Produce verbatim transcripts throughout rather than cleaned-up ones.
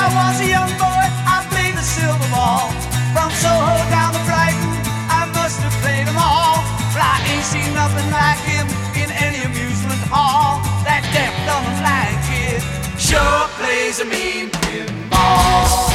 was a young boy, I played the silver ball. From Soho down to Brighton, I must have played them all. But I ain't seen nothing like him in any amusement hall. That deaf, dumb and blind kid sure plays a mean pinball.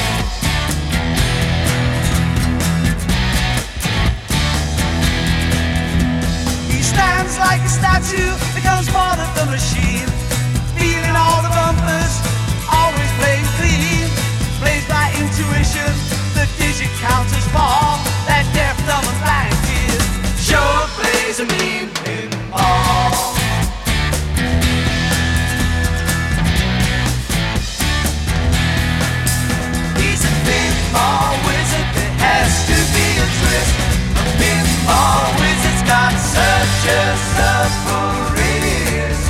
He stands like a statue, becomes part of the machine, feeling all the bumpers, always playing clean. Plays by intuition, the digit counters fall. That deaf, dumb and blind kid sure plays a mean pinball. He's a pinball wizard, there has to be a twist. A pinball wizard's got such a submarine.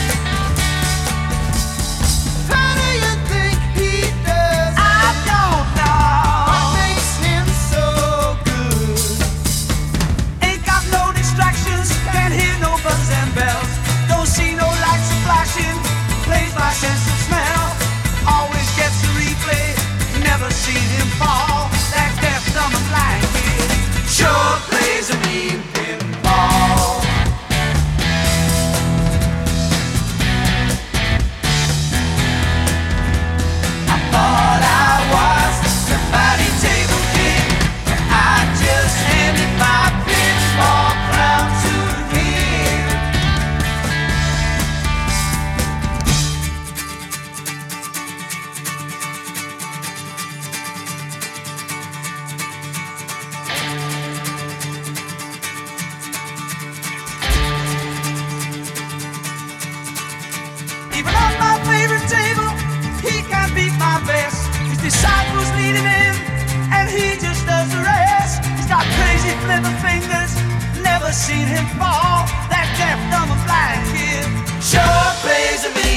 How do you think he does? I don't know. What makes him so good? Ain't got no distractions, can't hear no buzzes and bells. Don't see no lights flashing, plays by sense of smell. Always gets the replay, never seen him fall. That deaf, dumb and blind kid sure plays a mean pinball. I thought I was the mighty table king, but I just handed my pinball crown to him. Even on my favorite table, he can't beat my best. His disciples lead him in, and he just does the rest. He's got crazy flipper fingers, never seen him fall. That deaf, dumb and blind kid sure plays a